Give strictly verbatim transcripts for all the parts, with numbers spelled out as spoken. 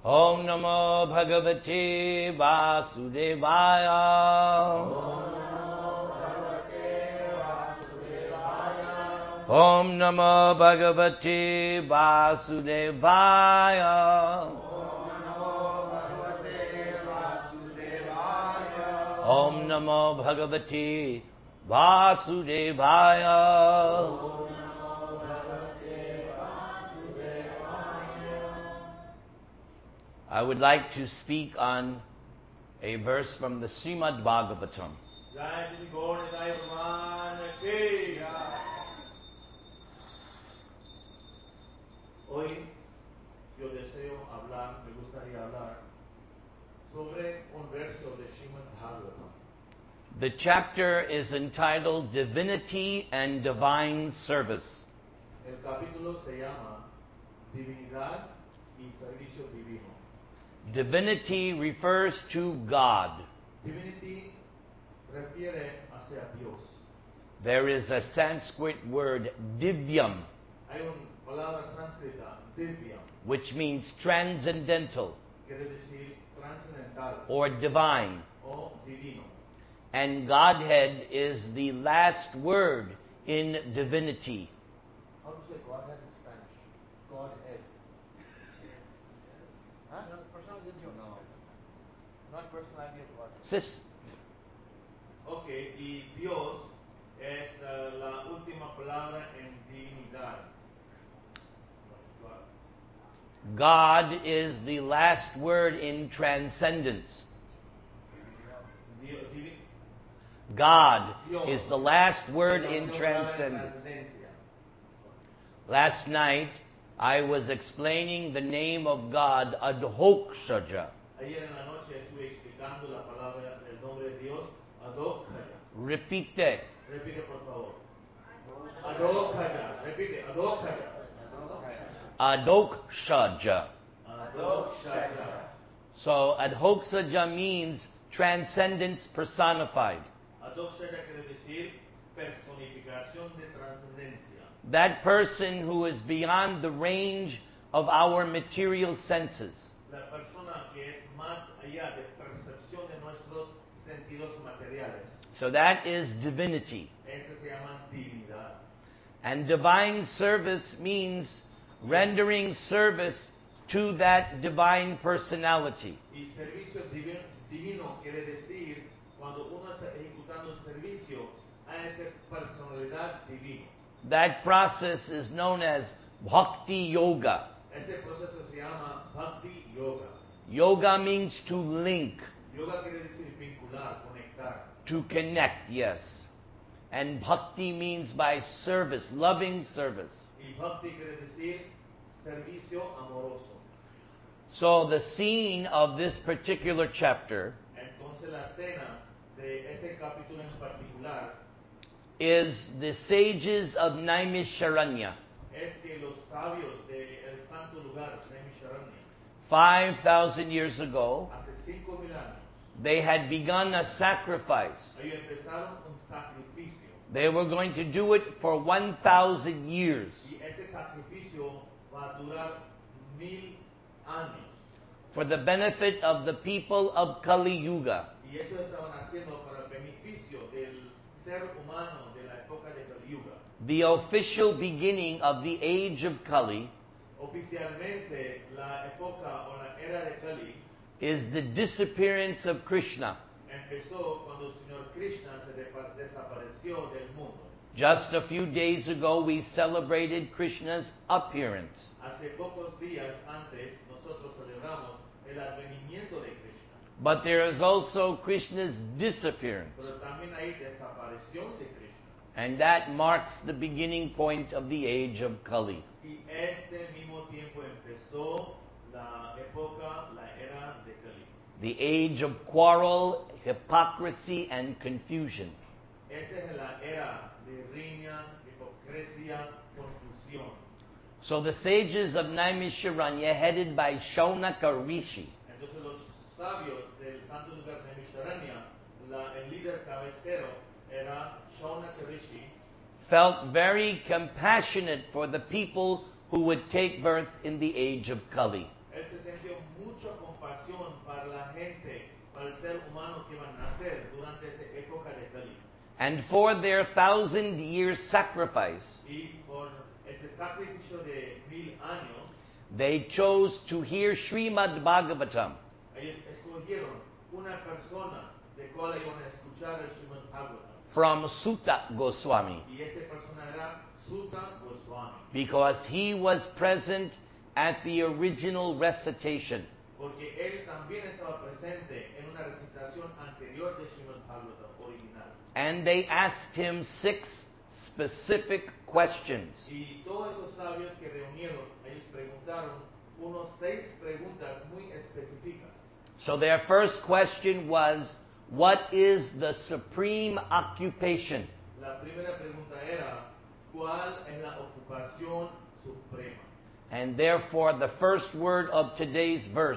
Om Namo Bhagavate Vasudevaya. Om Namo Bhagavate Vasudevaya. Om Namo Bhagavate Vasudevaya. I would like to speak on a verse from the Srimad Bhagavatam. Hoy yo deseo hablar, me gustaría hablar sobre un verso de Srimad Bhagavatam. The chapter is entitled Divinity and Divine Service. El capítulo se llama Divinidad y Servicio Divino. Divinity refers to God. Divinity refiere hacia Dios. There is a Sanskrit word, divyam, Hay una palabra sánscrita, divyam, which means transcendental quiere decir trascendental or divine. o divino. And Godhead is the last word in divinity. How do you say Godhead in Spanish? Godhead. Huh? Personality of Dios. No. Not personality of God. Sis, Ok, y Dios es uh, la última palabra en divinidad. God is the last word in transcendence. Dio- divi- God Dios. is the last word La in última palabra en transcendence. trascendencia. Last night, I was explaining the name of God, Adhokshaja. Ayer en la noche estuve explicando la palabra, el nombre de Dios, Adokaya. Repite. Repite por favor. Adokaya. Repite, Adokaya. Adhokshaja. Adokaya. So, Adhokshaja means transcendence personified. Adokaya quiere decir personificación de trascendencia. That person who is beyond the range of our material senses. La persona que es más allá de percepción de nuestros sentidos materiales. So that is divinity. Ese se llama divinidad. And divine service means rendering service to that divine personality. Y servicio divino, divino quiere decir cuando uno está ejecutando servicio a esa personalidad divina. That process is known as bhakti yoga. Ese proceso se llama bhakti yoga. Yoga means to link, Yoga quiere decir vincular, conectar. to connect, yes. And bhakti means by service, loving service. Y bhakti quiere decir servicio amoroso. So the scene of this particular chapter Entonces la escena de ese capítulo en particular is the sages of Naimisharanya. es que los sabios del santo lugar de Naimisharanya, Five thousand years ago, hace cinco mil años, they had begun a sacrifice. ellos empezaron un sacrificio. They were going to do it for one thousand years. Y ese sacrificio va a durar mil años. For the benefit of the people of Kali Yuga. Y eso estaban haciendo para el beneficio del ser humano de la época de Kali Yuga. The official beginning of the age of Kali Oficialmente, la época o la era de Kali is the disappearance of Krishna. empezó cuando el Señor Krishna se depa- desapareció del mundo. Just a few days ago, we celebrated Krishna's appearance. Hace pocos días antes, nosotros celebramos el advenimiento de Krishna. But there is also Krishna's disappearance. Pero también hay desaparición de Krishna. And that marks the beginning point of the age of Kali. Y este mismo tiempo empezó la época, la era de Kali. The age of quarrel, hypocrisy, and confusion. Esa es la era de riña, hipocresía, confusión. So the sages of Naimisharanya, headed by Shaunaka Rishi, Entonces los sabios del santo lugar de Naimisharanya, la, el líder cabecero era Shaunaka Rishi, felt very compassionate for the people who would take birth in the age of Kali. él se sintió mucha compasión para la gente, para el ser humano que iba a nacer durante esa época de feliz. And for their thousand year sacrifice, Y por ese sacrificio de mil años, they chose to hear Srimad Bhagavatam. ellos escogieron una persona de cual iban a escuchar el Srimad Bhagavatam. From Sutta Goswami, Y esa persona era Sutta Goswami. because he was present at the original recitation. Porque él también estaba presente en una recitación anterior de Srimad Bhagavatam original. And they asked him six specific questions. Y todos esos sabios que reunieron, ellos preguntaron unos seis preguntas muy específicas. So their first question was, what is the supreme occupation? La primera pregunta era, ¿cuál es la ocupación suprema? And therefore the first word of today's verse,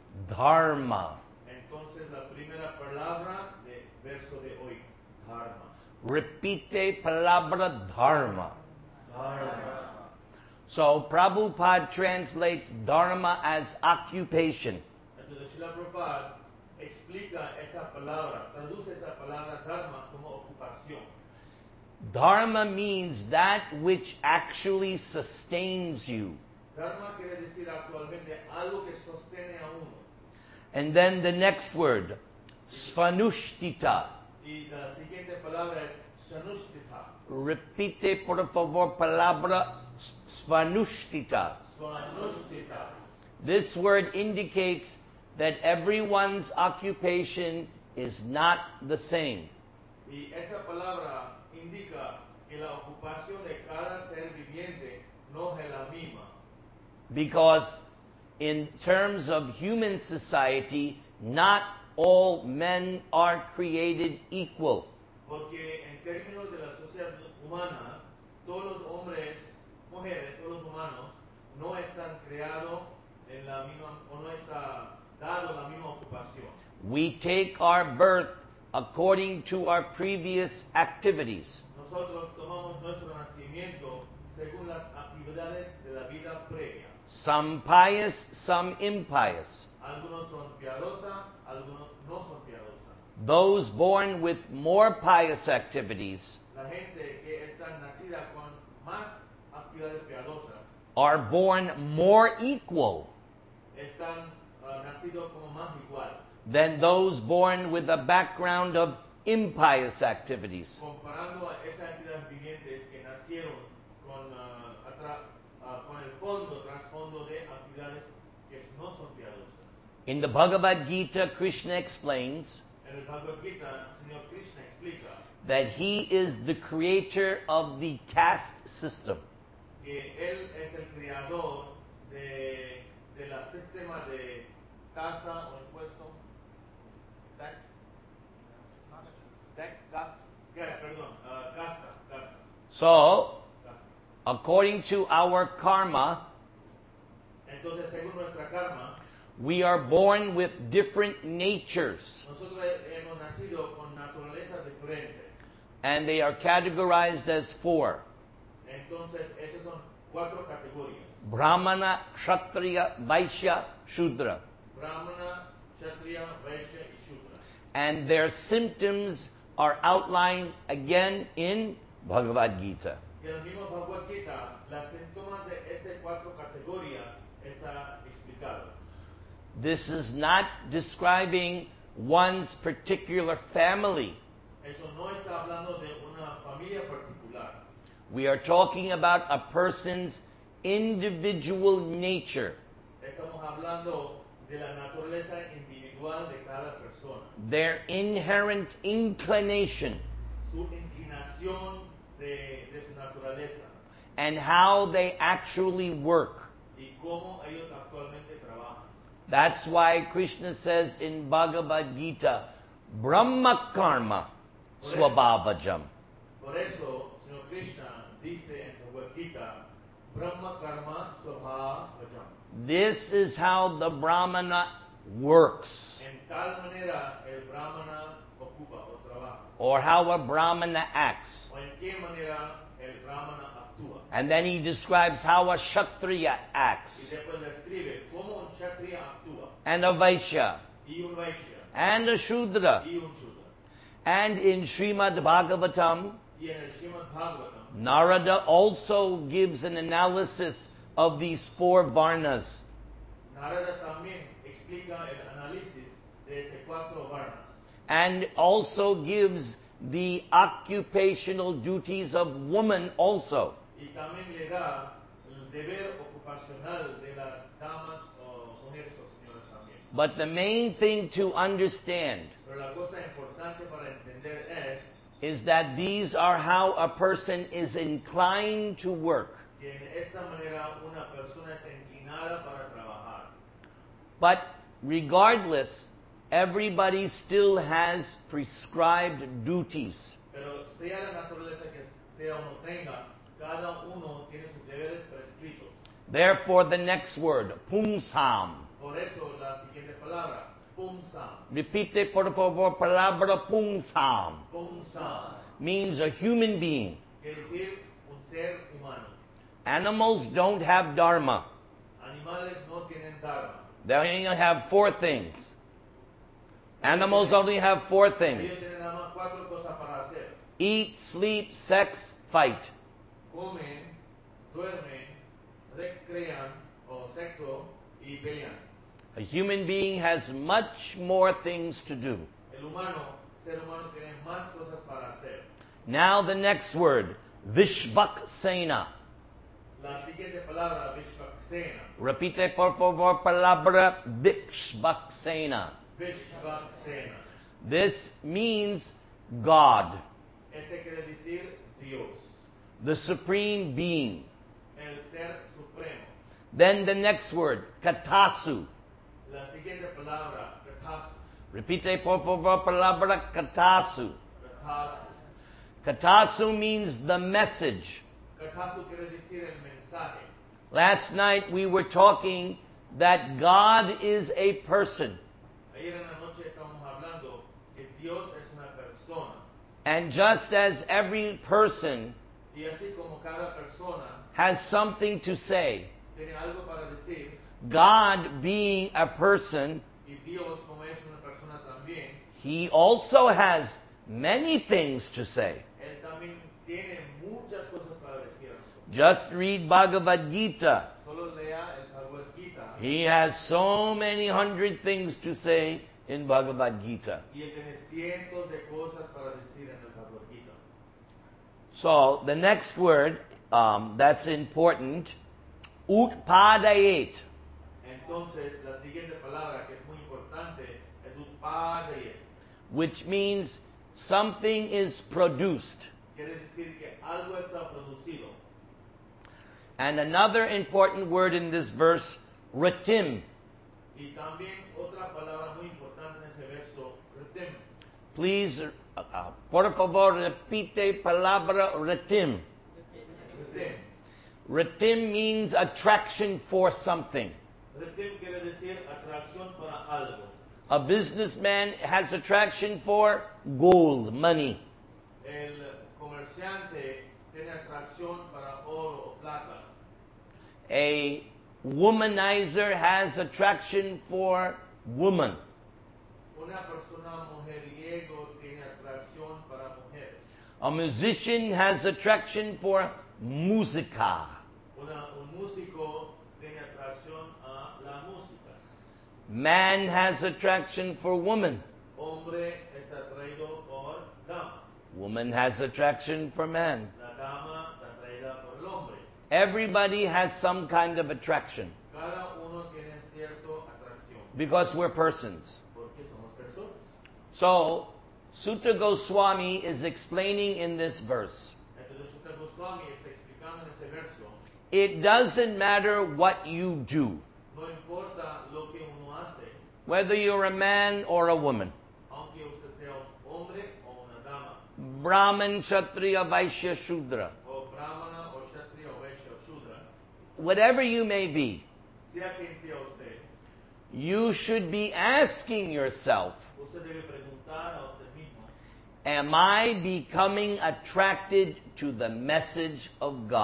dharma. Entonces la primera palabra del verso de hoy, dharma. Repite palabra dharma. Dharma. So Prabhupada translates dharma as occupation. Entonces Srila Prabhupada explica esa palabra, traduce esa palabra dharma como ocupación. Dharma means that which actually sustains you. Dharma quiere decir actualmente algo que sostiene a uno. And then the next word, svanushtita. Y la siguiente palabra es svanushtita. Repite por favor palabra svanushtita. Svanushtita. This word indicates that everyone's occupation is not the same. Y esa palabra indica que la ocupación de cada ser viviente no es la misma. Because in terms of human society, not all men are created equal. Porque en términos de la sociedad humana, todos los hombres, mujeres, todos los humanos no están creados en la misma, o no está dado la misma ocupación. We take our birth according to our previous activities. Nosotros tomamos nuestro nacimiento según las actividades de la vida previa. Some pious, some impious. Algunos son piadosas, algunos no son piadosas. Those born with more pious activities La gente que está nacida con más actividades piadosas are born more equal están uh, nacidos como más igual. than those born with a background of impious activities. Comparando a esas actividades vivientes que nacieron con, uh, atra- uh, con el fondo, trasfondo de actividades que no son piadosas. In the Bhagavad Gita, Krishna explains En el Bhagavad Gita, el Señor Krishna explica that he is the creator of the caste system. que Él es el creador de, de la sistema de tasa o impuesto, tax, tax, casta, yeah, perdón, uh, casta, casta, So, casta. according to our karma, Entonces, según nuestra karma, we are born with different natures, nosotros hemos nacido con naturaleza diferente. and they are categorized as four: Entonces, esas son cuatro categorías: Brahmana, Kshatriya, Vaishya, Shudra. Brahmana, Kshatriya, Vaishya y Shudra. And their symptoms are outlined again in Bhagavad Gita. Y en el mismo Bhagavad Gita, las síntomas de estas cuatro categorías está explicado. This is not describing one's particular family. Eso no está hablando de una familia particular. We are talking about a person's individual nature, Estamos hablando de la naturaleza individual de cada persona. their inherent inclination, Su inclinación de, de su naturaleza and how they actually work. y cómo ellos actualmente trabajan. That's why Krishna says in Bhagavad Gita, Brahma Karma Swabhavajam. Por eso, Señor Krishna dice en Bhagavad Gita, Brahma Karma Swabhavajam. This is how the Brahmana works, En tal manera el Brahmana ocupa o trabaja. or how a Brahmana acts. O en qué manera el Brahmana actúa. And then he describes how a Kshatriya Y acts, después describe cómo un Kshatriya actúa. and a Vaishya, Y un Vaishya. and a Shudra. Y un Shudra. And in Srimad Bhagavatam, Y en el Srimad Bhagavatam, Narada also gives an analysis of these four varnas. Narada también explica el análisis de ese cuatro varnas. And also gives the occupational duties of woman also. Y también le da el deber ocupacional de las damas o mujeres o señoras también. But the main thing to understand Pero la cosa importante para entender es is that these are how a person is inclined to work. que en esta manera una persona está inclinada para trabajar. But regardless, everybody still has prescribed duties. Pero sea la naturaleza que sea uno tenga, cada uno tiene sus deberes prescritos. Therefore, the next word, pumsam. Por eso la siguiente palabra, pumsam. Repite por favor, palabra pumsam. Pumsam Means a human being. quiere decir un ser humano. Animals don't have dharma. Animales no tienen dharma. They only have four things. Animals only have four things: Ellos tienen nada más cuatro cosas para hacer. eat, sleep, sex, fight. Comen, duermen, recrean o sexo y pelean. A human being has much more things to do. El humano, ser humano tiene más cosas para hacer. Now the next word, Vishvaksena. La siguiente palabra, Vishvaksena. Repite por favor, palabra Vishvaksena. Vishvaksena. This means God, Este quiere decir Dios, the supreme being. el ser supremo. Then the next word, Katasu. La siguiente palabra, Katasu. Repite por favor, palabra Katasu. Katasu. Katasu means the message. Katasu quiere decir el mensaje. Last night we were talking that God is a person. Ayer en la noche estamos hablando que Dios es una persona. And just as every person Y así como cada persona has something to say, tiene algo para decir, God being a person, y Dios como es una persona también, He also has many things to say. Él también tiene muchas cosas para decir a nosotros. Just read Bhagavad Gita. Solo lea el Bhagavad Gita. He has so many hundred things to say in Bhagavad Gita. Y él tiene cientos de cosas para decir en el Bhagavad Gita. So the next word um, that's important, utpadayet, Entonces, la siguiente palabra que es muy importante es utpadayet. which means something is produced. Quiere decir que algo está producido. And another important word in this verse, ratim. Y también otra palabra muy importante en ese verso, retem. Please, uh, uh, por favor, repite palabra ratim. Retem. Ratim means attraction for something. Retem quiere decir atracción para algo. A businessman has attraction for gold, money. El comerciante tiene atracción para oro o plata. A womanizer has attraction for woman. Una persona mujeriego tiene atracción para mujeres. A musician has attraction for música. Una, un músico tiene atracción a la música. Man has attraction for woman. Hombre está atraído por dama. Woman has attraction for man. La dama está atraída por el hombre. Everybody has some kind of attraction Cada uno tiene cierta atracción. because we're persons. Porque somos personas. So, Sutta Goswami is explaining in this verse, Entonces, Sutta Goswami está explicando en ese verso, it doesn't matter what you do, no importa lo que uno hace, whether you're a man or a woman, aunque usted sea un hombre o una dama, Brahman, Kshatriya, Vaishya, Shudra, o brahmana, o kshatriya, o vaishya, o shudra, whatever you may be, sea quien sea usted, you should be asking yourself, usted debe preguntar a usted mismo, am I becoming attracted to the message of God?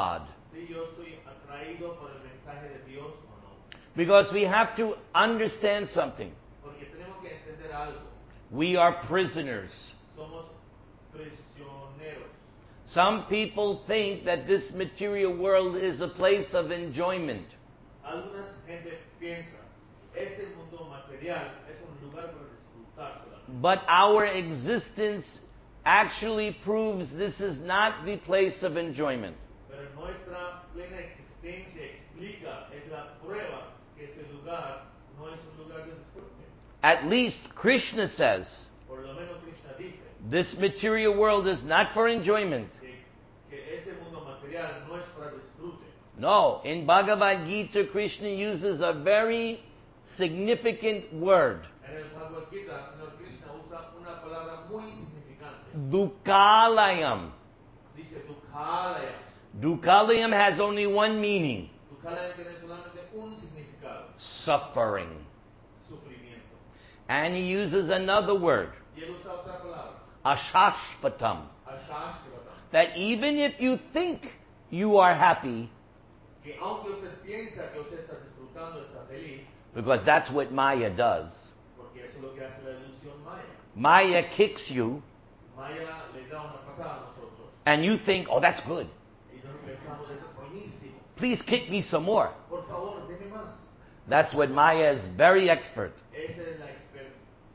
si yo estoy atraído por el mensaje de Dios o no. Because we have to understand something. Porque tenemos que entender algo. We are prisoners. Somos prisioneros. Some people think that this material world is a place of enjoyment. Algunas gente piensa, ese mundo material es un lugar para disfrutar solamente. But our existence actually proves this is not the place of enjoyment. Pero nuestra plena existencia explica, es la prueba que ese lugar no es un lugar de disfrute. At least Krishna says, Por lo menos Krishna dice this material world is not for enjoyment. que, que este mundo material no es para disfrute. No, in Bhagavad Gita, Krishna uses a very significant word. En el Bhagavad Gita, Señor Krishna usa una palabra muy significante. Dukalayam. Dice Dukhalaya. Dukalayam has only one meaning. Dukhalaya tiene solamente un significado. Suffering. Sufrimiento. And he uses another word. Y él usa otra palabra. Ashashpatam. Ashashvatam. That even if you think you are happy, Que aunque usted piensa que usted está disfrutando, está feliz, because that's what Maya does. porque eso es lo que hace la ilusión Maya. Maya kicks you, Maya le da una patada a nosotros. and you think, oh, that's good. Y nosotros pensamos, eso es buenísimo. Please kick me some more. Por favor, deme más. That's what Maya is very expert. Esa es la experta.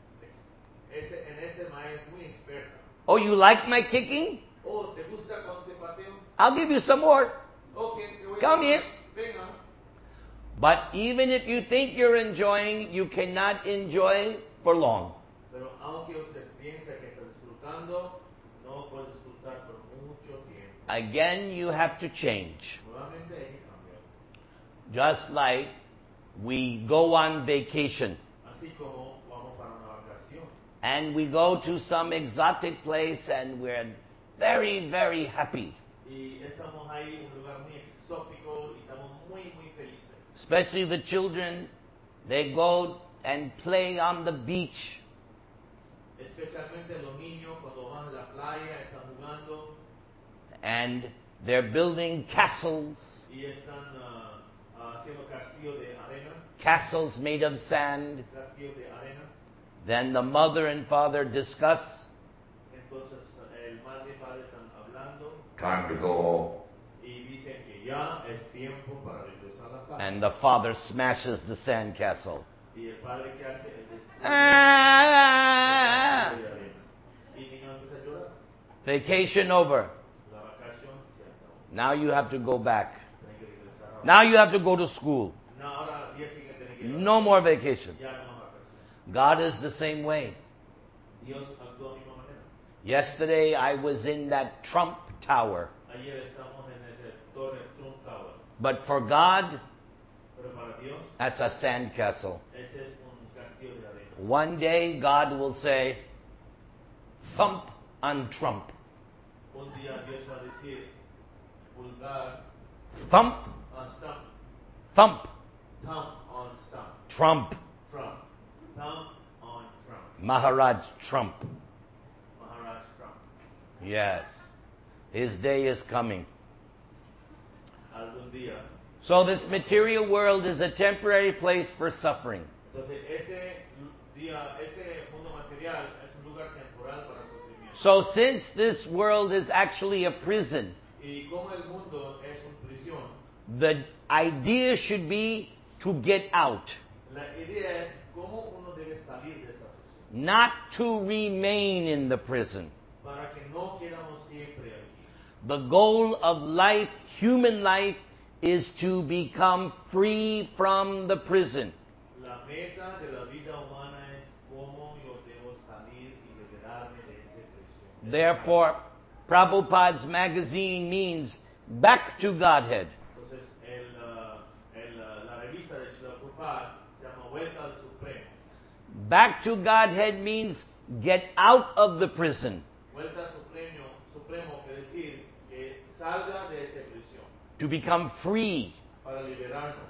Ese, en ese Maya es muy experta. Oh, you like my kicking? Oh, ¿te gusta cuando te pateo? I'll give you some more. Okay, te voy a Come dar here. más. Venga. But even if you think you're enjoying, you cannot enjoy for long. Pero aunque usted piensa que está disfrutando, no puede disfrutar por mucho tiempo. Again, you have to change. Nuevamente hay que cambiar. Just like we go on vacation Así como vamos para una vacación and we go to some exotic place and we're very, very happy. y estamos ahí, un lugar muy exótico y estamos muy, muy felices. Especially the children, they go and play on the beach. Especialmente los niños cuando van a la playa están jugando And they're building castles, y están ah, ah, haciendo castillos de arena, castles made of sand. castillos de arena. Then the mother and father discuss, Entonces el madre y padre están hablando Time to go home. y dicen que ya es tiempo para regresar a la casa. and the father smashes the sand castle. Y el padre que hace es destruir Ah! el castillo de arena. Y el niño empieza a llorar. Vacation over. La vacación se acabó. Now you have to go back. Tienen que regresar ahora. Now you have to go to school. No, ahora al día siguiente tienen que ir a la No escuela. more vacation. Ya no más vacación. God is the same way. Dios actuó de la misma manera. Yesterday I was in that Trump Tower. Ayer estamos en ese Torre Trump Tower. But for God, Pero para Dios, that's a sand castle. ese es un castillo de arena. One day God will say, thump on Trump. Un día Dios va a decir, pulgar Thump, on stump, thump, thumb on stump, Trump. Trump, thumb on Trump, Maharaj Trump. Maharaj Trump. Yes. His day is coming. Algún día. So this material world is a temporary place for suffering. Entonces, este día, este mundo material es un lugar temporal para sufrimiento. So since this world is actually a prison, Y como el mundo es una prisión, the idea should be to get out, la idea es cómo uno debe salir de esa prisión. not to remain in the prison. Para que no quedamos siempre aquí. The goal of life, human life, is to become free from the prison. La meta de la vida humana es cómo yo debo salir y liberarme de esta prisión. Therefore, Prabhupada's magazine means back to Godhead. Entonces, el, uh, el, uh, la revista de Srila Prabhupada se llama Vuelta al Supremo. Back to Godhead means get out of the prison, Vuelta al Supremo, Supremo quiere decir que salga de esta prisión to become free. para liberarnos.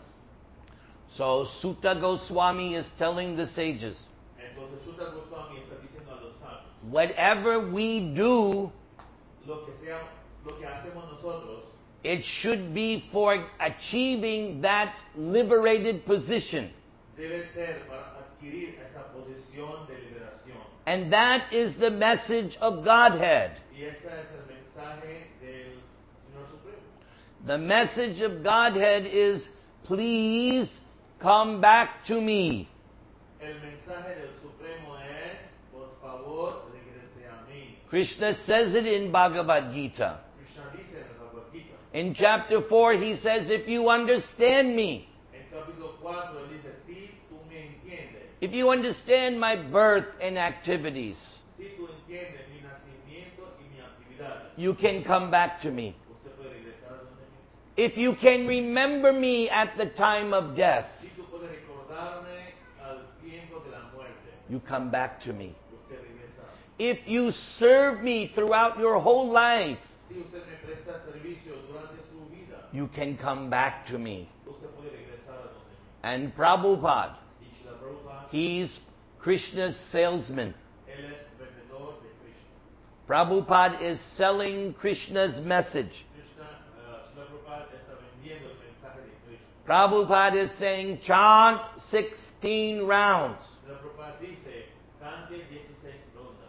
So Sutta Goswami is telling the sages, Entonces, Sutta Goswami está diciendo a los sabios, whatever we do, lo que sea, lo que hacemos nosotros, it should be for achieving that liberated position. Debe ser para adquirir esa posición de liberación. And that is the message of Godhead. Y ese es el mensaje del Señor Supremo. The message of Godhead is, please come back to me. El mensaje del Supremo es, por favor, regrese a mí. Krishna says it in Bhagavad Gita. Krishna dice en el Bhagavad Gita. In chapter four, he says, if you understand me, En capítulo cuatro él dice, si tú me entiendes, if you understand my birth and activities, si tú entiendes mi nacimiento y mi actividades, you can come back to me. usted puede regresar a donde mí. If you can remember me at the time of death, Si tú puedes recordarme al tiempo de la muerte, you come back to me. usted regresa. If you serve me throughout your whole life, Si usted me presta servicio durante su vida, you can come back to me. usted puede regresar a donde mí. And Prabhupada, Y Srila Prabhupada, he's Krishna's salesman. él es vendedor de Krishna. Prabhupada is selling Krishna's message. Krishna, uh, Srila Prabhupada está vendiendo el mensaje de Krishna. Prabhupada is saying, chant sixteen rounds Srila Prabhupada dice, cante dieciséis rondas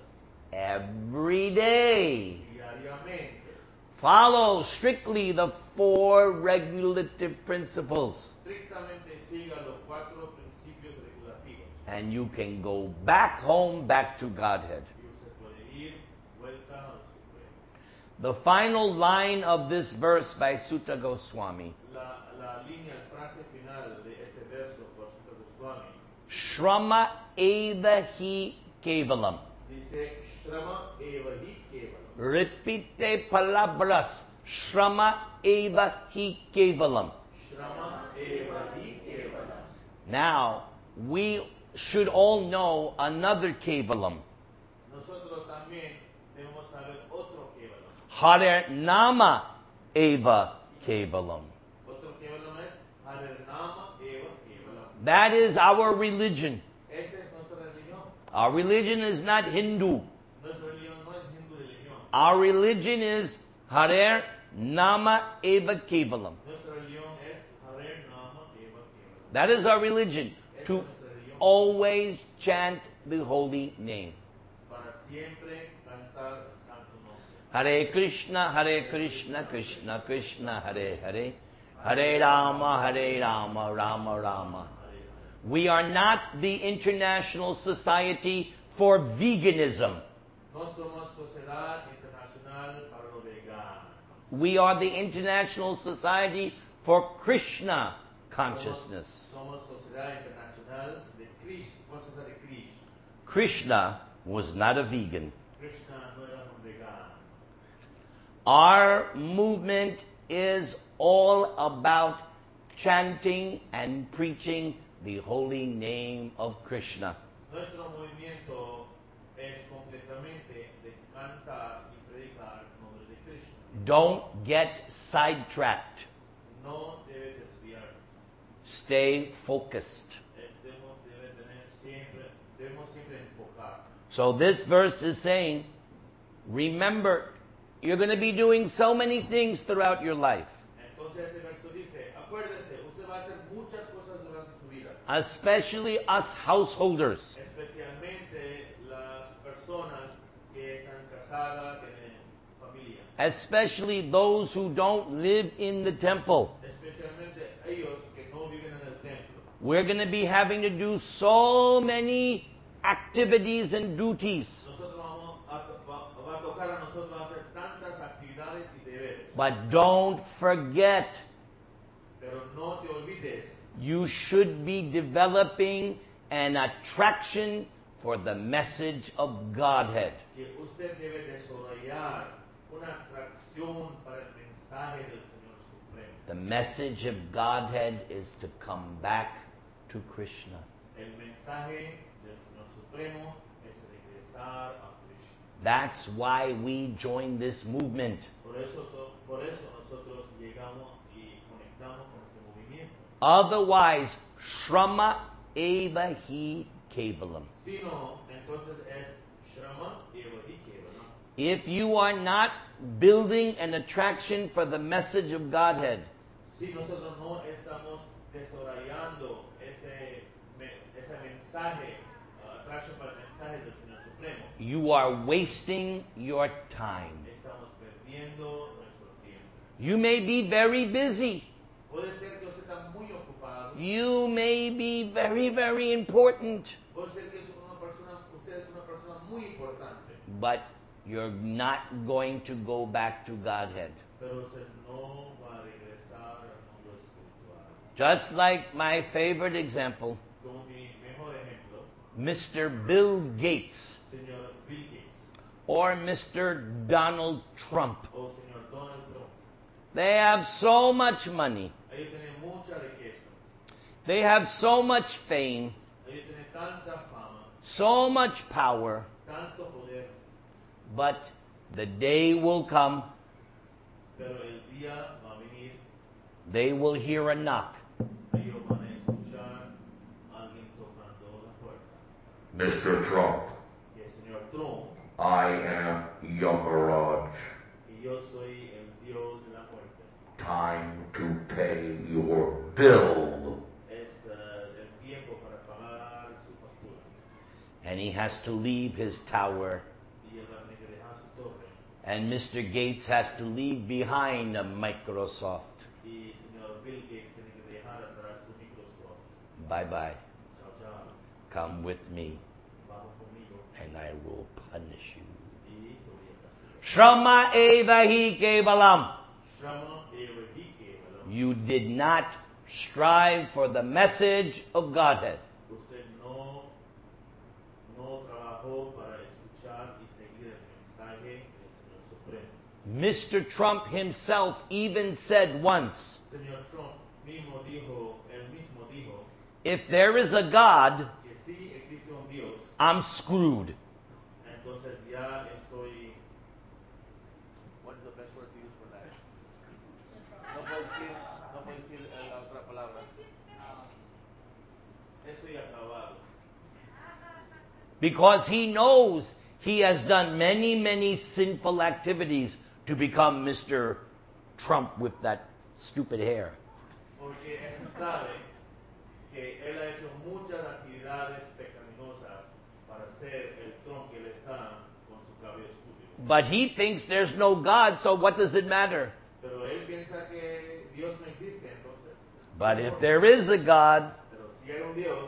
every day. diariamente. Follow strictly the four regulative principles. Estrictamente siga los cuatro principios regulativos. And you can go back home, back to Godhead. Y usted puede ir vuelta al Supremo. The final line of this verse by Sutta Goswami, La, la línea, la frase final de ese verso por Sutta Goswami Shrama eva hi kevalam. dice, Shrama eva hi kevalam. Repite palabras. Shrama eva hi kevalam. Shrama eva hi kevalam. Now, we should all know another kevalam. Nosotros también debemos saber otro kevalam. Hare nama eva kevalam. Otro kevalam es Hare Nama eva kevalam. That is our religion. Esa es nuestra religión. Our religion is not Hindu. Nuestra religión no es hindu religión. Our religion is Hare nama eva kevalam. Nuestra religión es Hare Nama eva kevalam. That is our religion. Esa To es nuestra religión. always chant the holy name. Para siempre cantar el santo nombre. Hare Krishna, Hare Krishna, Krishna Krishna, Hare Hare, Hare Rama, Hare Rama, Rama Rama. We are not the International Society for Veganism. No somos Sociedad Internacional para lo Vegano. We are the International Society for Krishna Consciousness. Somos, somos Sociedad Internacional de Krishna. Sociedad de Krishna. Krishna was not a vegan. Krishna no era un vegano. Our movement is all about chanting and preaching the holy name of Krishna. Nuestro movimiento es completamente de cantar y predicar el nombre de Krishna. Don't get sidetracked. No debe desviar. Stay focused. Eh, Debemos, debe tener siempre, debemos siempre enfocar. So this verse is saying, remember, you're going to be doing so many things throughout your life, Entonces ese verso dice, acuérdese, usted va a hacer muchas cosas durante su vida, especially us householders. especialmente las personas que están casadas, tienen familia, Especially those who don't live in the temple. especialmente ellos que no viven en el templo. We're going to be having to do so many activities and duties. Nosotros vamos a, va, va a tocar a nosotros hacer tantas actividades y deberes, But don't forget, pero no te olvides you should be developing an attraction for the message of Godhead. que usted debe desarrollar una atracción para el mensaje del Señor Supremo. The message of Godhead is to come back to Krishna. El mensaje del Señor Supremo es regresar a Krishna. That's why we joined this movement. Por eso, to- por eso nosotros llegamos y conectamos con ese movimiento. Otherwise, Shrama Eva Hi Kevalam. Si no, entonces es Shrama Eva hi Kevalam. if you are not building an attraction for the message of Godhead, Si nosotros no estamos desarrollando ese, me- ese mensaje, uh, atracción para el mensaje del Señor Supremo, you are wasting your time. estamos perdiendo nuestro tiempo. You may be very busy. Puede ser que usted está muy ocupado, You may be very, very important. puede ser que es una persona, usted es una persona muy importante, But you're not going to go back to Godhead. pero usted no va a regresar al mundo espiritual. Just like my favorite example, Como mi mejor ejemplo, Mister Bill Gates señor Bill Gates or Mister Donald Trump. o señor Donald Trump. They have so much money. Ellos tienen mucha riqueza, They have so much fame, ellos tienen tanta fama, so much power. tanto poder, But the day will come, pero el día va a venir, they will hear a knock. ellos van a escuchar a alguien tocando la puerta. Mister Trump, Y el señor Trump, I am Yamaraj. y yo soy el Dios de la muerte. Time to pay your bill. Es uh, el tiempo para pagar su factura. And he has to leave his tower. Y él va a tener que dejar su torre. And Mister Gates has to leave behind a Microsoft. Y el señor Bill Gates tiene que dejar atrás su Microsoft. Bye bye. Chao, chao. Come with me, Vamos conmigo. and I will punish you. Y te voy a castigar. Shrama evahi kevalam. Shama Evahike Balam. You did not strive for the message of Godhead. Usted no, no trabajó para escuchar y seguir el mensaje del Señor Supremo. Mister Trump himself even said once, Señor Trump mismo dijo, él mismo dijo if there is a God, que si existe un Dios, I'm screwed. entonces ya estoy. What is the best word to use for that? No puedo decir, no puedo decir eh, la otra palabra. Estoy acabado. Because he knows he has done many, many sinful activities to become Mister Trump with that stupid hair. Porque él sabe que él ha hecho muchas actividades pecaminosas para ser el Trump que él está con su cabello estúpido. But he thinks there's no God, so what does it matter? Pero él piensa que Dios no existe, entonces. But if there is a God, Pero si hay un Dios,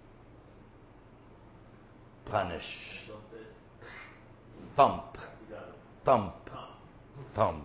punish. entonces Thump, castigado. thump, No. thump.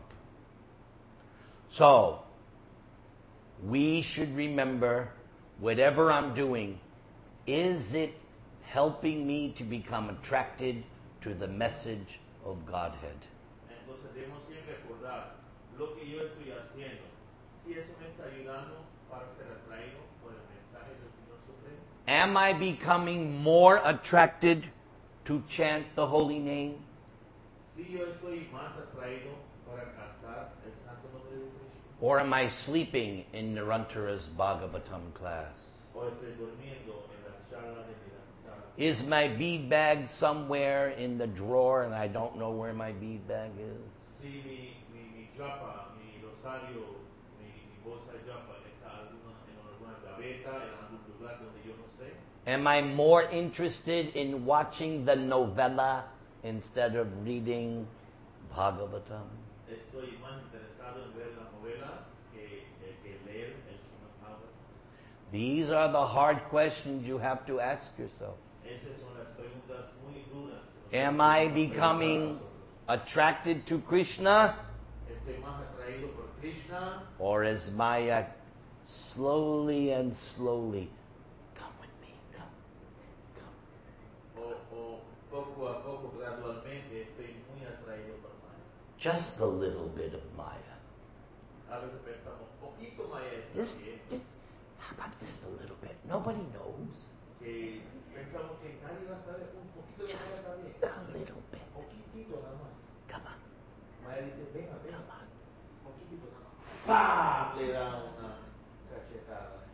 So, we should remember, whatever I'm doing, is it helping me to become attracted to the message of Godhead? Entonces debemos siempre recordar lo que yo estoy haciendo. Si eso me está ayudando para ser atraído por el mensaje del Señor Supremo. Am I becoming more attracted to chant the holy name? Si yo estoy más atraído para cantar el santo nombre de Cristo. Or am I sleeping in Nirantara's Bhagavatam class? O estoy durmiendo en la charla de Nirantara. Is my bead bag somewhere in the drawer and I don't know where my bead bag is? Si mi, mi, mi japa, mi rosario, mi, mi bolsa de japa está alguna, en alguna gaveta, en algún lugar donde yo no sé. Am I more interested in watching the novella instead of reading Bhagavatam? Estoy más interesado en ver la novela que, que, que leer el Srimad Bhagavatam. These are the hard questions you have to ask yourself. Esas son las preguntas muy duras. Am I becoming attracted to Krishna, Estoy más atraído por Krishna, or is Maya slowly and slowly, come with me, come, come. o, o poco a poco, gradualmente, estoy muy atraído por Maya. Just a little bit of Maya. A veces pensamos, poquito Maya está Just, bien, just, how about just a little bit? Nobody knows. que pensamos que nadie va a saber, un poquito de Maya está bien, A little bit. poquitito nada más. Come on, Maya dice, venga, venga, come on. poquitito nada más. ¡Pam! Le da una cachetada.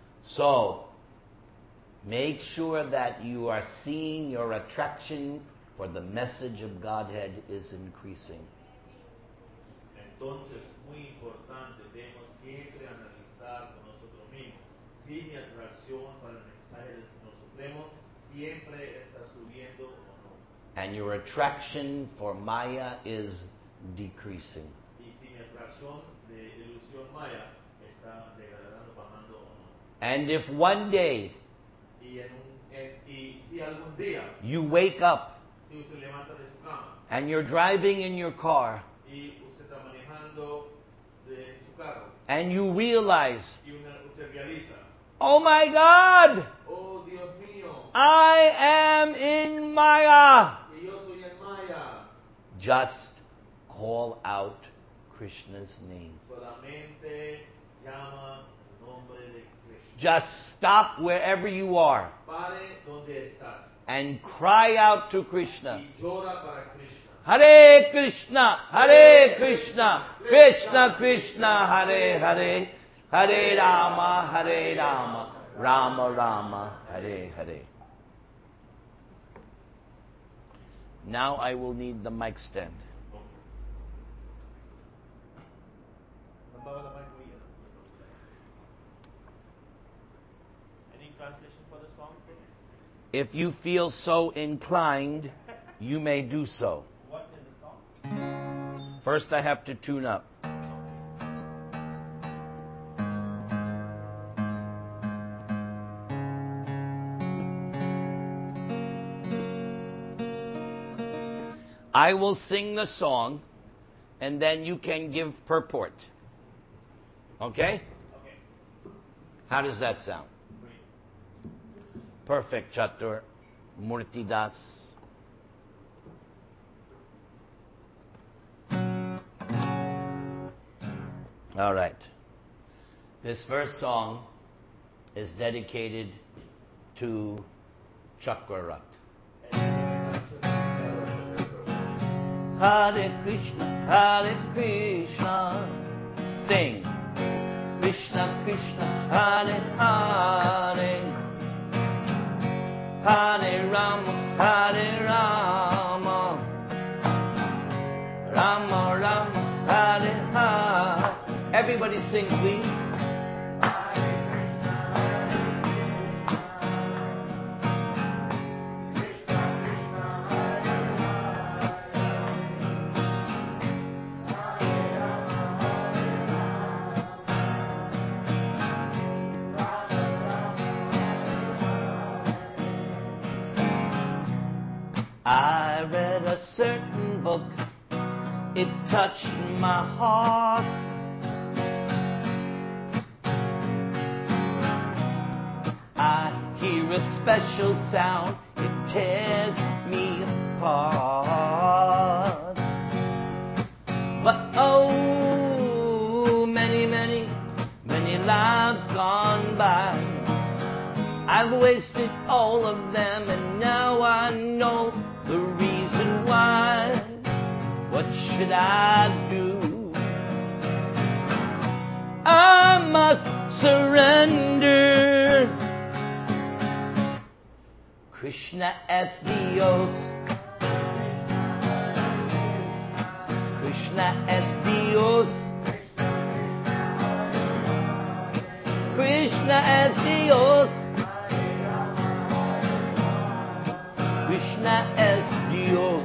So, make sure that you are seeing your attraction for the message of Godhead is increasing. Entonces, muy importante, debemos siempre analizar con nosotros mismos si mi atracción para el mensaje del Señor Supremo siempre está subiendo o no. And your attraction for Maya is decreasing. Y si mi atracción de ilusión maya está degradando, bajando o no. And if one day Y, en un, en, y si algún día, you wake up si usted levanta de su cama and you're driving in your car y usted está manejando de su carro and you realize, y una, usted realiza, oh my God, oh Dios mío, I am in Maya. que yo soy en Maya, Just call out Krishna's name. solamente llama el nombre de Krishna. Just stop wherever you are Pare donde estás and cry out to Krishna. y llora para Krishna. Hare Krishna, Hare Krishna, Krishna Krishna, Hare Hare, Hare Rama, Hare Rama, Rama Rama, Hare Hare. Now I will need the mic stand. Any translation for the song? If you feel so inclined, you may do so. What is the song? First, I have to tune up. I will sing the song, and then you can give purport. Okay? Okay. How does that sound? Great. Perfect, Chatur Murtidas. All right. This first song is dedicated to Chakrarat. Hare Krishna, Hare Krishna, sing. Krishna, Krishna, Hare Hare, Hare Rama, Hare Rama, Rama Rama, Hare Hare. Everybody sing, please. I read a certain book, it touched my heart. I hear a special sound, it tears me apart. But oh, many, many, many lives gone by, I've wasted all of them, and now I know the reason why. What should I do? I must surrender. Krishna es Dios. Krishna es Dios. Krishna es Dios. Krishna es Dios.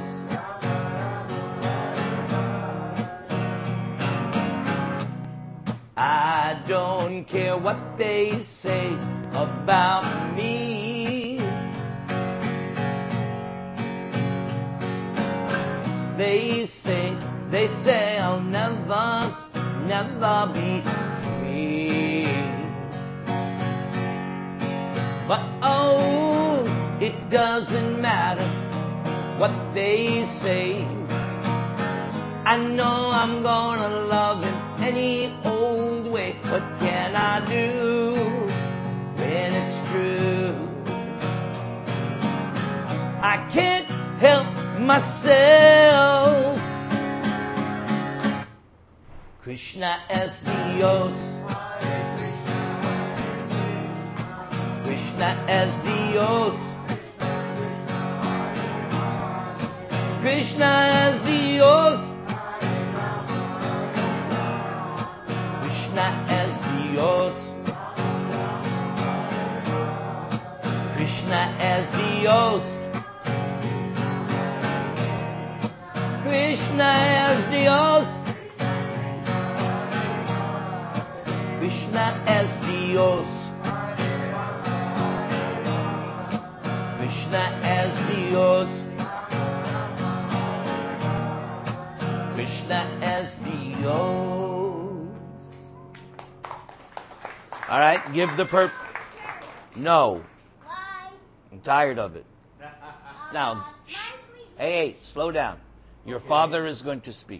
I don't care what they say about me. They say, they say I'll never, never be free. But oh, it doesn't matter what they say. I know I'm gonna love him any old way. What can I do when it's true? I can't help myself. Krishna es Dios. Krishna es Dios. Krishna es Dios. Krishna es Dios. Krishna es Dios. Krishna es Dios. Krishna es Dios. Krishna es Dios. Krishna es Dios. All right, give the perp. No. I'm tired of it. Now, shh. Hey, hey, slow down. Your Okay. father is going to speak.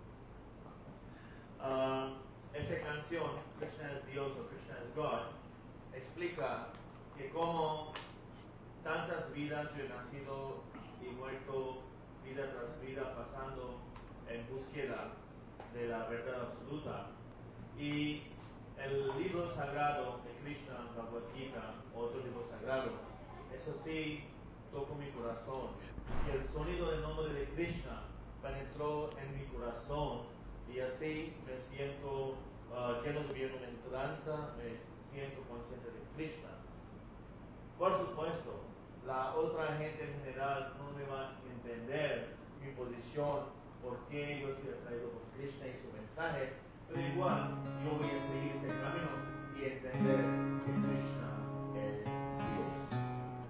Ah, esta canción, Krishna es Dios o Krishna es God, explica que como tantas vidas yo he nacido y muerto, vida tras vida, pasando en búsqueda de la verdad absoluta. Y el libro sagrado de Krishna, Bhagavad Gita, otro libro sagrado, eso sí tocó mi corazón. Y el sonido del nombre de Krishna penetró en mi corazón y así me siento uh, lleno de bienaventuranza, me siento consciente de Krishna. Por supuesto, la otra gente en general no me va a entender mi posición, por qué yo estoy atraído por Krishna y su mensaje, pero igual yo voy a seguir ese camino y entender que Krishna es Dios.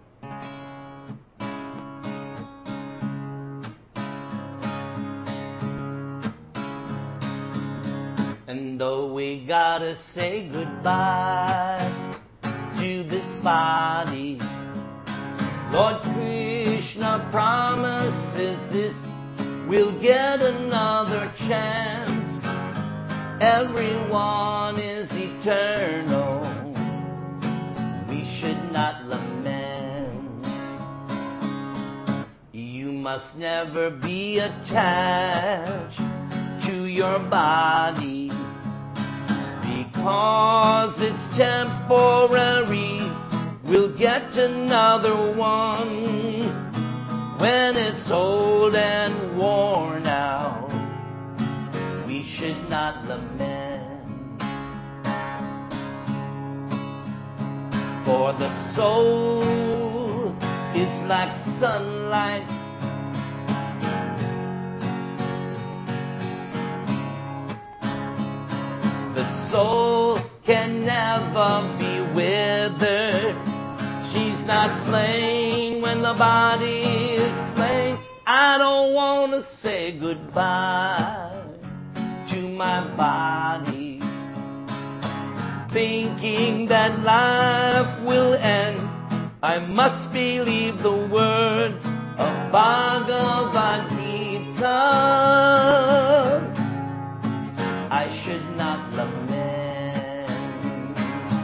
And though we gotta say goodbye to this body, Lord Krishna promises this, we'll get another chance. Everyone is eternal. We should not lament. You must never be attached to your body, because it's temporary. We'll get another one when it's old and worn out. We should not lament, for the soul is like sunlight. The soul can never be withered. She's not slain when the body is slain. I don't want to say goodbye to my body, thinking that life will end. I must believe the words of Bhagavad Gita. I should not lament,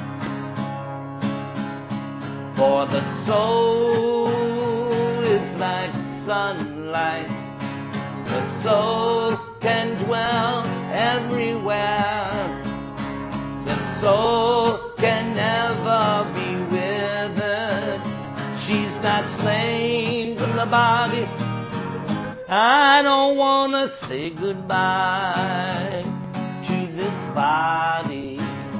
for the soul is like sunlight. The soul can dwell everywhere. The soul can never be withered. She's not slain from the body. I don't want to say goodbye to this body,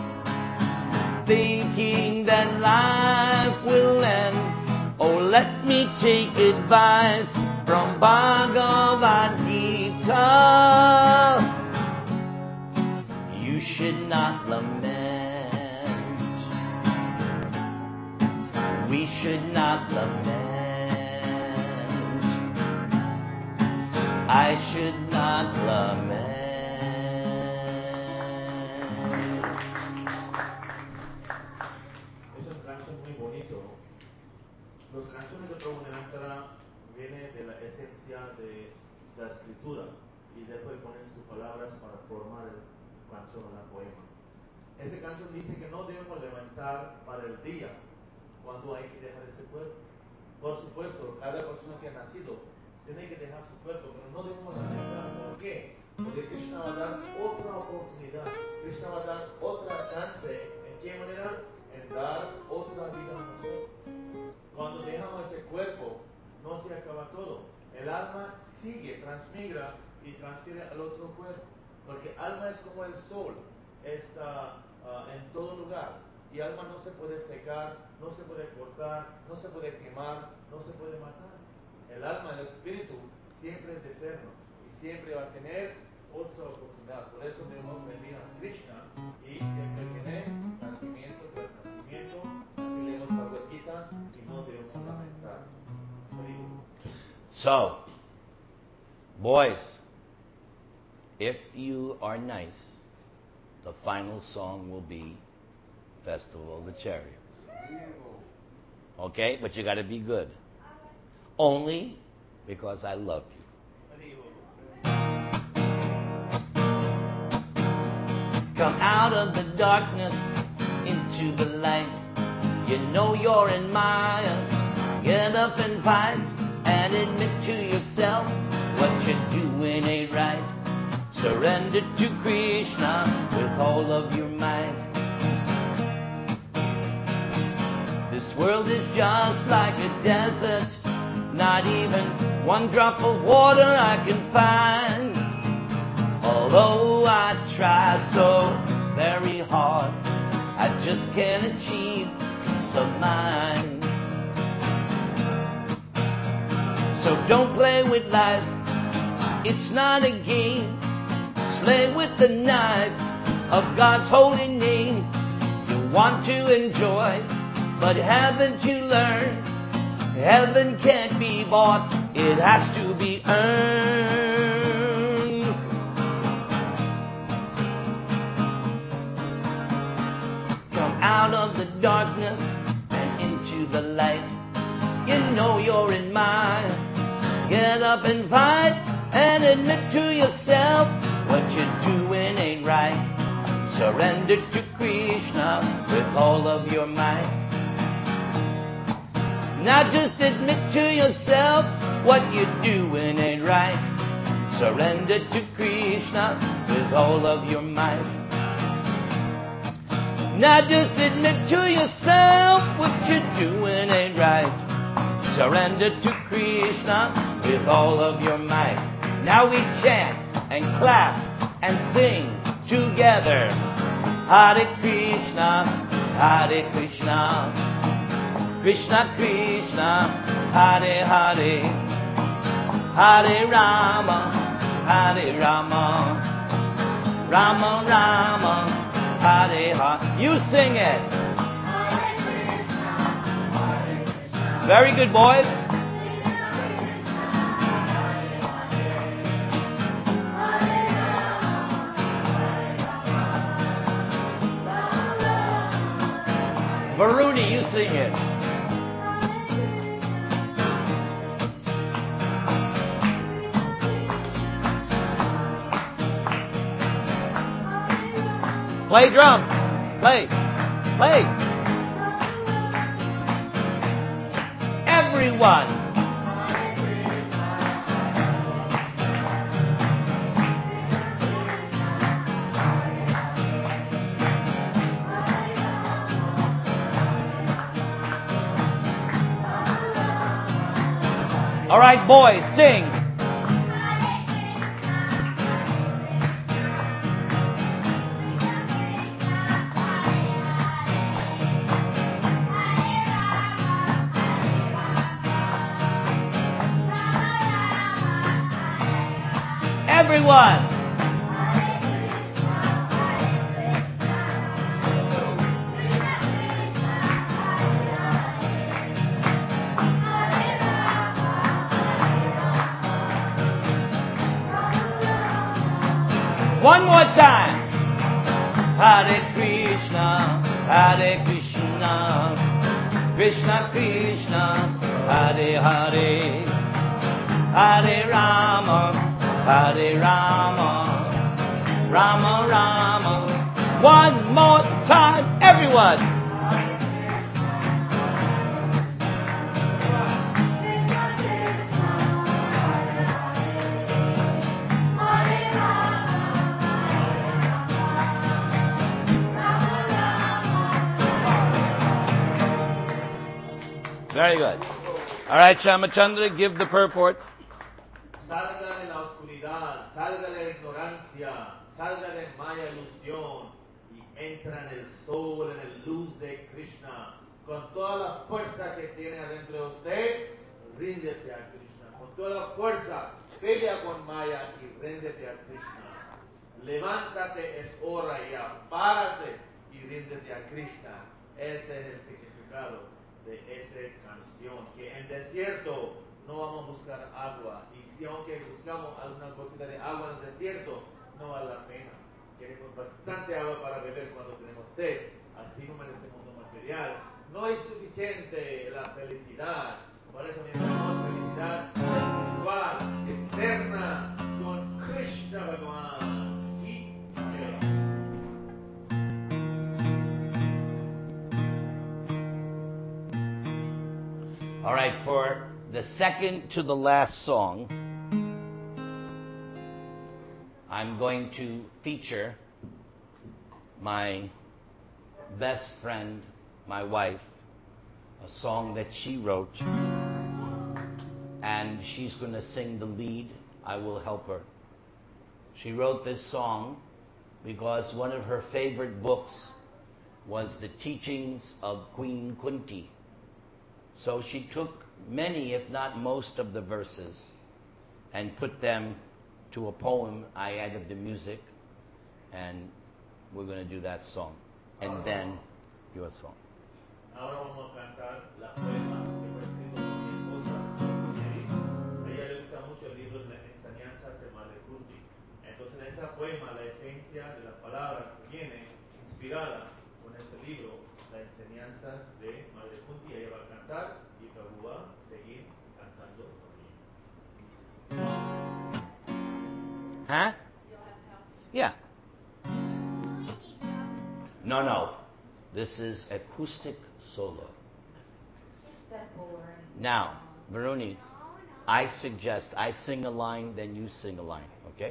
thinking that life will end. Oh, let me take advice from Bhagavad Gita. You should not lament. We should not lament. I should not lament. Es un canción muy bonito. Los canciones de Prabhupada vienen de la esencia de la escritura y después ponen sus palabras para formar el canción o la poema. Esta canción dice que no debemos levantar para el día cuando hay que dejar ese cuerpo. Por supuesto, cada persona que ha nacido tiene que dejar su cuerpo, pero no debemos lamentar. ¿Por qué? Porque Krishna va a dar otra oportunidad. Krishna va a dar otra chance. ¿En qué manera? En dar otra vida a nosotros. Cuando dejamos ese cuerpo, no se acaba todo. El alma sí transfiere al otro cuerpo. Porque alma es como el sol, está uh, en todo lugar. Y alma no se puede secar, no se puede cortar, no se puede quemar, no se puede matar. El alma, el espíritu, siempre es eterno y siempre va a tener otra oportunidad. Por eso debemos venir a Krishna y siempre tener nacimiento tras nacimiento. Así leemos Bhagavad Gita y no debemos lamentar. So, boys, if you are nice, the final song will be Festival of the Chariots. Okay? But you got to be good. Only because I love you. Come out of the darkness into the light. You know you're in Maya. Get up and fight and admit to yourself what you're doing ain't right. Surrender to Krishna with all of your might. This world is just like a desert. Not even one drop of water I can find. Although I try so very hard, I just can't achieve peace of mind. So don't play with life, it's not a game. Slay with the knife of God's holy name. You want to enjoy, but haven't you learned? Heaven can't be bought, it has to be earned. Come out of the darkness and into the light. You know you're in mine. Get up and fight and admit to yourself what you're doing ain't right. Surrender to Krishna with all of your might. Now just admit to yourself what you're doing ain't right. Surrender to Krishna with all of your might. Now just admit to yourself what you're doing ain't right. Surrender to Krishna with all of your might. Now we chant and clap and sing together. Hare Krishna, Hare Krishna. Krishna Krishna, Hare Hare, Hare Rama, Hare Rama, Rama Rama, Hare Hare. You sing it. Very good, boys. Varuni, you sing it. Play drums. Play. Play. Everyone. All right, boys, sing. Everyone. One more time. Hare Krishna, Hare Krishna, Krishna Krishna, Hare Hare, Hare Rama, Hare Rama, Rama Rama. One more time, everyone. Very good. All right, Shamachandra, give the purport. salga de la oscuridad, salga de la ignorancia, salga de maya ilusión y entra en el sol, en la luz de Krishna. Con toda la fuerza que tiene adentro de usted, ríndete a Krishna. Con toda la fuerza, pelea con maya y ríndete a Krishna. Levántate, es hora ya, párate y ríndete a Krishna. Ese es el significado de esa canción, que en desierto no vamos a buscar agua, y si aunque buscamos alguna gotita de agua en el desierto, no vale la pena. Queremos bastante agua para beber cuando tenemos sed, así como en este mundo material. No es suficiente la felicidad, por eso necesitamos felicidad espiritual, eterna, con Krishna Bhagavan. Y All right, for the second to the last song, I'm going to feature my best friend, my wife, a song that she wrote, and she's going to sing the lead. I will help her. She wrote this song because one of her favorite books was the teachings of Queen Kunti. So she took many, if not most, of the verses and put them to a poem. I added the music, and we're going to do that song. And then your song. ahora vamos a cantar la poema que fue escrito por mi esposa, Mary. A ella le gusta mucho el libro de las enseñanzas de Madre Kunti. Entonces, en ese poema, la esencia de las palabras viene inspirada con ese libro, las enseñanzas de Madre Kunti. Ella va a cantar y Prabhu va a seguir cantando también. Huh? Yeah. No, no. This is acoustic solo. Now, Varuni, I suggest I sing a line, then you sing a line, okay?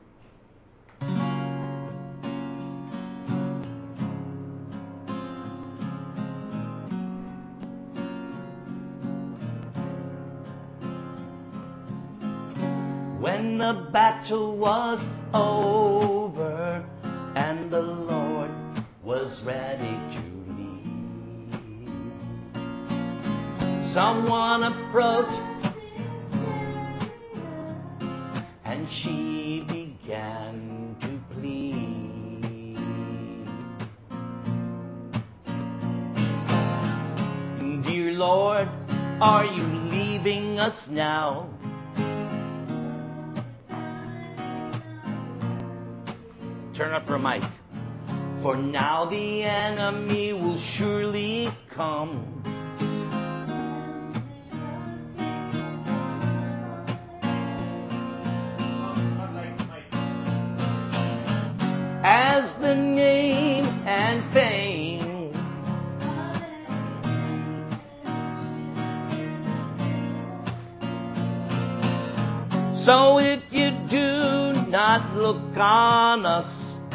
When the battle was over and the Lord was ready to leave, someone approached and she began to plead. Dear Lord, are you leaving us now? Turn up your mic. For now the enemy will surely come. As the name and fame so if you do not look on us,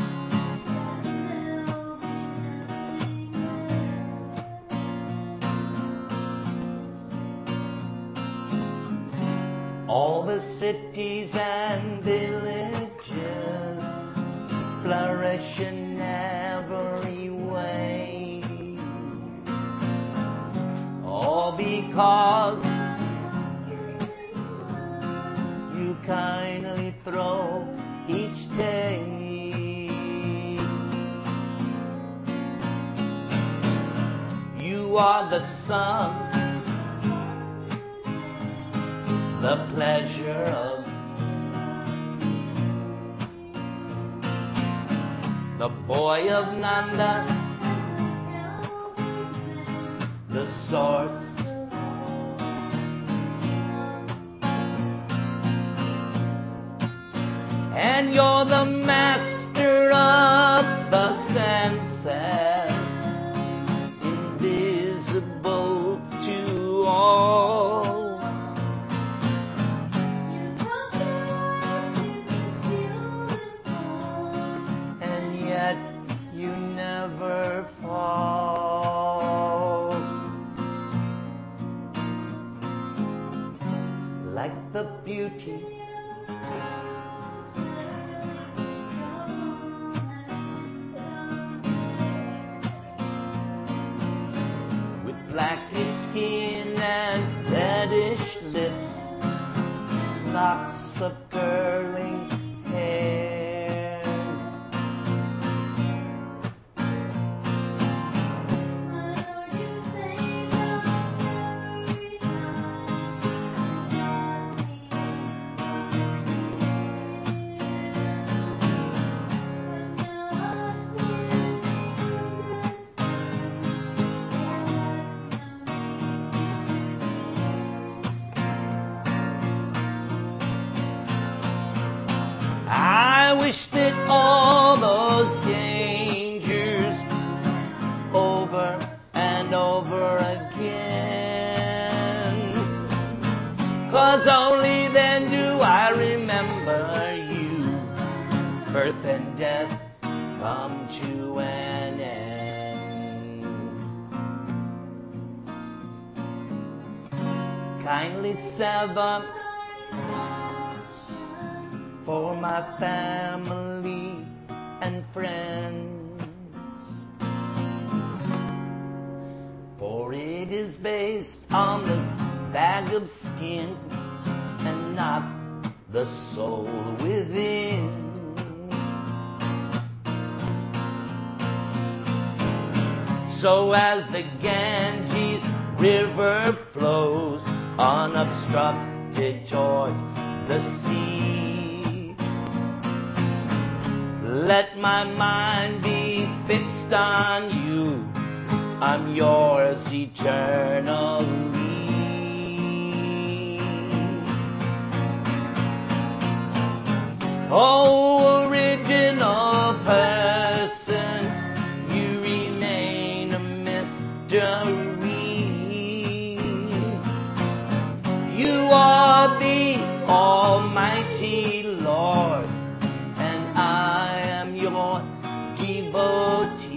all the cities and villages flourish in every way, all because you kindly throw each day. You are the sun, the pleasure of the boy of Nanda, the source. And you're the master of the senses, invisible to all. And yet you never fall. Like the beauty blacky skin and reddish lips, locks of curling hair. I wish that all those dangers over and over again, 'cause only then do I remember you. Birth and death come to an end. Kindly sever for my family and friends, for it is based on this bag of skin and not the soul within. So as the Ganges River flows unobstructed towards the sea, let my mind be fixed on you. I'm yours eternally. Oh, original person, you remain a mystery. You are the Almighty Lord, and I am your devotee.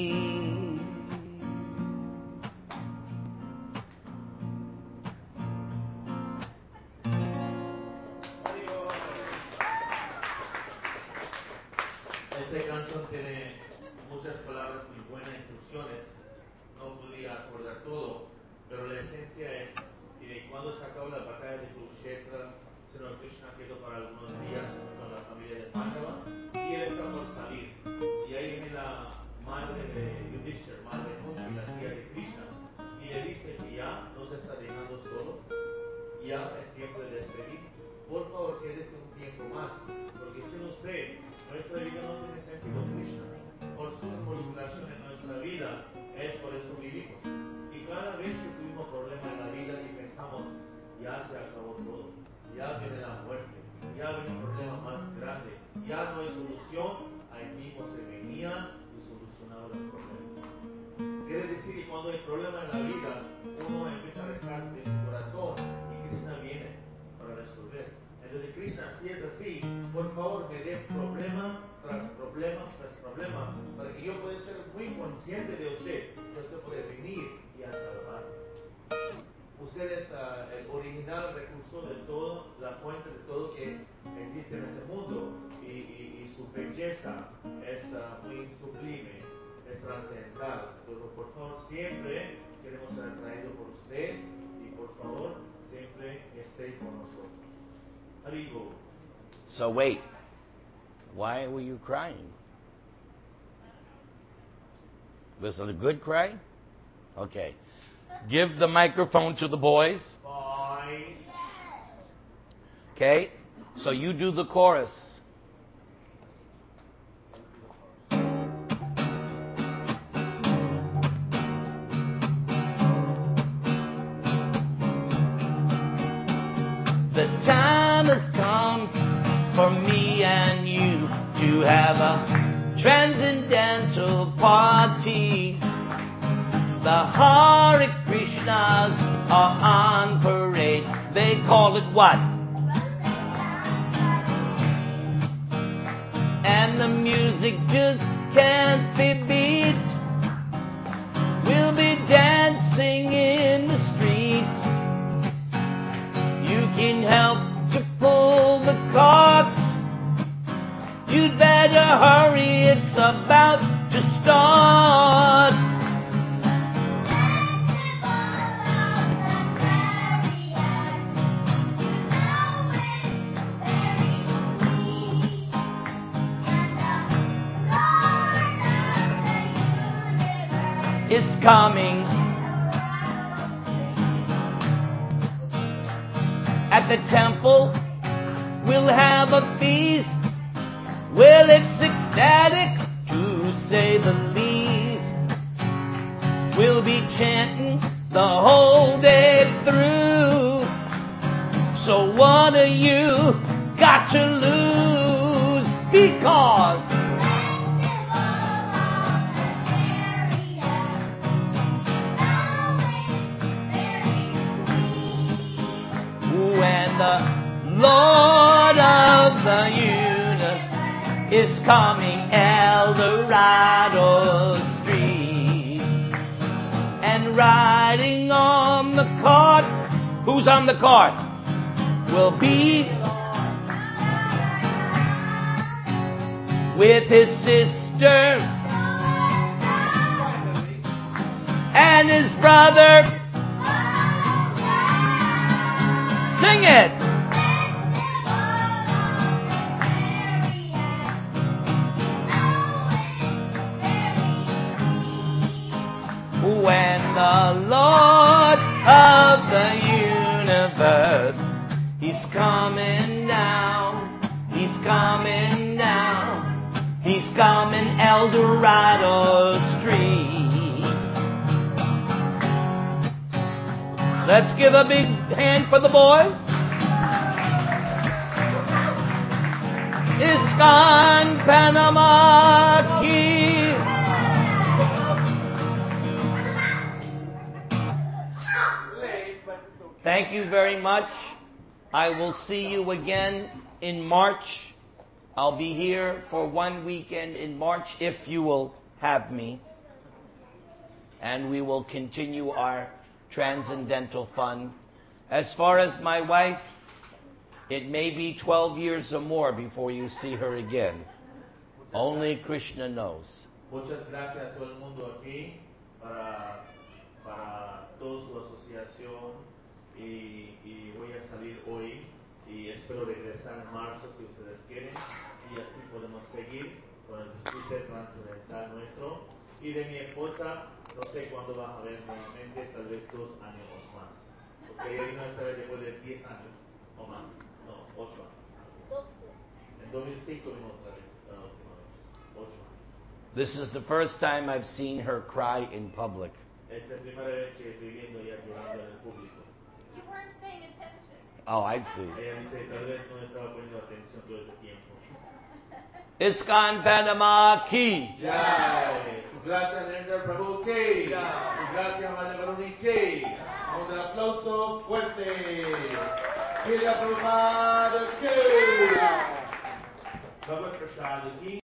Esta canción tiene muchas palabras muy buenas, instrucciones. No podría acordar todo, pero la esencia es que cuando se acabó la batalla de Kurukshetra, Señor Krishna quedó para algunos días con la familia de Pandava y él está por salir. Y ahí viene la madre de Yudhishthira, madre de Kunti, la tía de Krishna, y le dice que ya no se está dejando solo, ya es tiempo de despedir. Por favor, quédese un tiempo más, porque sin usted nuestra vida no tiene sentido. Krishna, por su involucración en nuestra vida, es por eso vivimos. Y cada vez que tuvimos problemas en la vida y pensamos, ya se acabó todo, ya viene la muerte, ya viene un problema más grande, ya no hay solución, ahí mismo se venía y solucionaba el problema. Quiere decir que cuando hay problema en la vida, uno empieza a rezar de su corazón y Krishna viene para resolver. Entonces Krishna, si es así, por favor me dé problema tras problema tras problema, para que yo pueda ser muy consciente de usted, que usted puede venir y a salvarme. Usted es uh, el original recurso de todo, la fuente de todo que existe en este mundo, y, y, y su belleza es uh, muy sublime, es trascendental. Entonces, por favor, siempre queremos ser atraídos por usted y por favor, siempre esté con nosotros. Haribo. So wait, why were you crying? Was it a good cry? Okay. Give the microphone to the boys. Bye. Okay? So you do the chorus. The time has come for me and you to have a transcendental party. The Hare Krishnas are on parade. They call it what? And the music just can't be beat. We'll be dancing in the streets. You can help to pull the carts. You'd better hurry, it's about to start. coming. At the temple, we'll have a feast. Well, it's ecstatic, to say the least. We'll be chanting the whole day through. So what do you got to lose? Because when the Lord of the universe is coming, El Dorado Street, and riding on the cart, who's on the cart? Will be with his sister and his brother. Sing it. When the Lord of the universe, he's coming down, he's coming down, he's coming El Dorado Street. Let's give a big hand for the boys. ISKCON Panama Key. Thank you very much. I will see you again in March. I'll be here for one weekend in March if you will have me. And we will continue our transcendental fun. As far as my wife, it may be twelve years or more before you see her again. Only Krishna knows. Muchas gracias a todo el mundo aquí para, para toda su asociación y, y voy a salir hoy y espero regresar en marzo si ustedes quieren y así podemos seguir con el disfrute transcendental nuestro y de mi esposa. No sé cuándo vas a ver nuevamente, tal vez dos años o más. Porque ella vino esta vez después de diez años o más. No, ocho años. En dos mil cinco vino otra vez, la última vez. ocho años. This is the first time I've seen her cry in public. Esta es la primera vez que estoy viendo ella llorando en el público. You weren't paying attention. Oh, I see. Ella dice, tal vez no estaba poniendo atención todo ese tiempo. ISKCON Panama Key. Jai. Gracias, Narendra Prabhu K. Gracias, Madre Baruni K. Vamos un aplauso fuerte. Srila Prabhupada K. Bhagavad Prasad Ki.